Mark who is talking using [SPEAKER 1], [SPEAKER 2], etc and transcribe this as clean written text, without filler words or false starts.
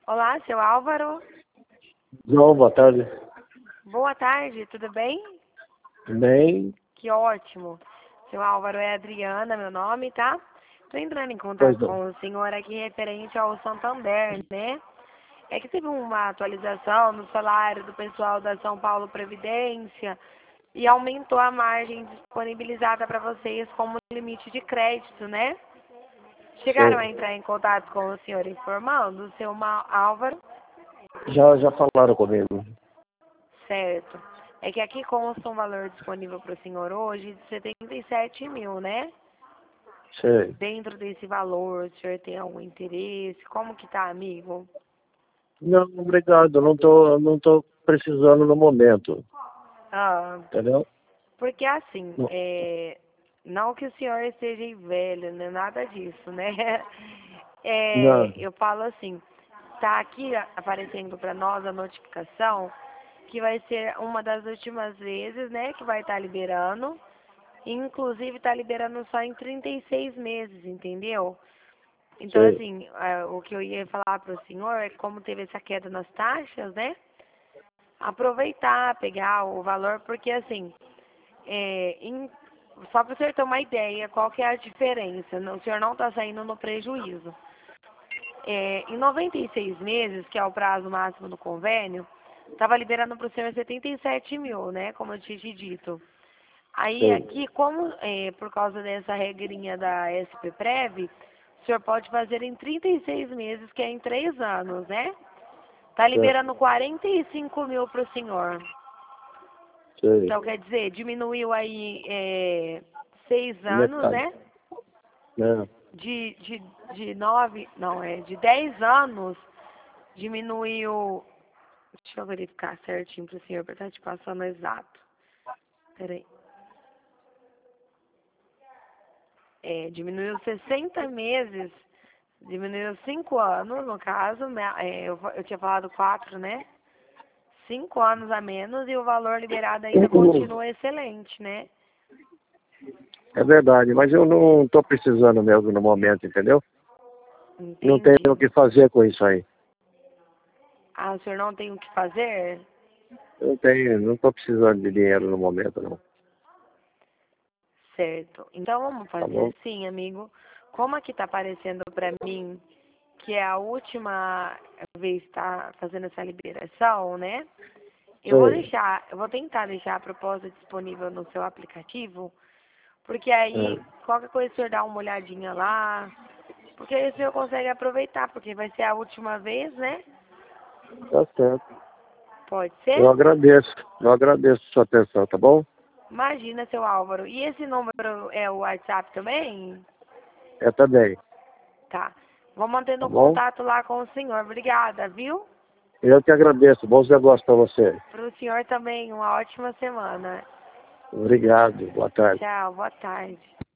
[SPEAKER 1] Olá, seu Álvaro.
[SPEAKER 2] João, boa tarde.
[SPEAKER 1] Boa tarde, tudo bem?
[SPEAKER 2] Bem,
[SPEAKER 1] Que ótimo. Seu Álvaro, é Adriana, meu nome, tá? Tô entrando em
[SPEAKER 2] pois
[SPEAKER 1] contato
[SPEAKER 2] não.
[SPEAKER 1] com o senhor aqui referente ao Santander, né? É que teve uma atualização no salário do pessoal da São Paulo Previdência e aumentou a margem disponibilizada para vocês como limite de crédito, né? Chegaram a
[SPEAKER 2] Sei.
[SPEAKER 1] entrar em contato com o senhor informando, o seu Álvaro?
[SPEAKER 2] Já falaram comigo.
[SPEAKER 1] Certo. É que aqui consta um valor disponível para o senhor hoje de 77 mil, né?
[SPEAKER 2] Sei.
[SPEAKER 1] Dentro desse valor, o senhor tem algum interesse? Como que tá, amigo?
[SPEAKER 2] Não, obrigado. Não tô precisando no momento.
[SPEAKER 1] Ah,
[SPEAKER 2] Entendeu?
[SPEAKER 1] porque assim,
[SPEAKER 2] Não.
[SPEAKER 1] não que o senhor esteja velho, né? Nada disso, né?
[SPEAKER 2] Não.
[SPEAKER 1] Eu falo assim, tá aqui aparecendo para nós a notificação que vai ser uma das últimas vezes, né, que vai estar liberando. Inclusive está liberando só em 36 meses, entendeu? Então,
[SPEAKER 2] Sei.
[SPEAKER 1] assim, o que eu ia falar para o senhor é que como teve essa queda nas taxas, né? Aproveitar, pegar o valor, porque assim, só para o senhor ter uma ideia, qual que é a diferença? O senhor não está saindo no prejuízo. Em 96 meses, que é o prazo máximo do convênio, estava liberando para o senhor 77 mil, né? Como eu tinha te dito. Aí
[SPEAKER 2] Sei.
[SPEAKER 1] aqui, como por causa dessa regrinha da SP-Prev, o senhor pode fazer em 36 meses, que é em 3 anos, né? Tá
[SPEAKER 2] Certo.
[SPEAKER 1] liberando 45 mil para o senhor.
[SPEAKER 2] Sei.
[SPEAKER 1] Então, quer dizer, diminuiu aí 6 anos,
[SPEAKER 2] Metade.
[SPEAKER 1] né?
[SPEAKER 2] Né?
[SPEAKER 1] De 9, não, de 10 anos, diminuiu. Deixa eu verificar certinho para o senhor, para estar te passando exato. Peraí. Diminuiu 60 meses, diminuiu 5 anos, no caso, né? Eu tinha falado 4, né? 5 anos a menos e o valor liberado ainda continua excelente, né?
[SPEAKER 2] É verdade, mas eu não tô precisando mesmo no momento, entendeu? Não tenho o
[SPEAKER 1] Entendi.
[SPEAKER 2] que fazer com isso aí.
[SPEAKER 1] Ah, o senhor não tem o que fazer?
[SPEAKER 2] Não tô precisando de dinheiro no momento, não.
[SPEAKER 1] Certo. Então vamos
[SPEAKER 2] Tá
[SPEAKER 1] fazer
[SPEAKER 2] bom?
[SPEAKER 1] assim, amigo. Como aqui tá aparecendo pra mim que é a última vez que tá fazendo essa liberação, né?
[SPEAKER 2] Sei.
[SPEAKER 1] Eu vou tentar deixar a proposta disponível no seu aplicativo, porque aí
[SPEAKER 2] É.
[SPEAKER 1] qualquer coisa o senhor dá uma olhadinha lá, porque aí o senhor consegue aproveitar, porque vai ser a última vez, né?
[SPEAKER 2] Tá certo.
[SPEAKER 1] Pode
[SPEAKER 2] Eu
[SPEAKER 1] ser?
[SPEAKER 2] agradeço. Eu agradeço a sua atenção, tá bom?
[SPEAKER 1] Imagina, seu Álvaro. E esse número é o WhatsApp também?
[SPEAKER 2] Eu também.
[SPEAKER 1] Tá. Vou
[SPEAKER 2] Tá
[SPEAKER 1] mantendo
[SPEAKER 2] bom?
[SPEAKER 1] contato lá com o senhor. Obrigada, viu?
[SPEAKER 2] Eu que agradeço. Bons negócios para você.
[SPEAKER 1] Para o senhor também, uma ótima semana.
[SPEAKER 2] Obrigado. Boa tarde.
[SPEAKER 1] Tchau, boa tarde.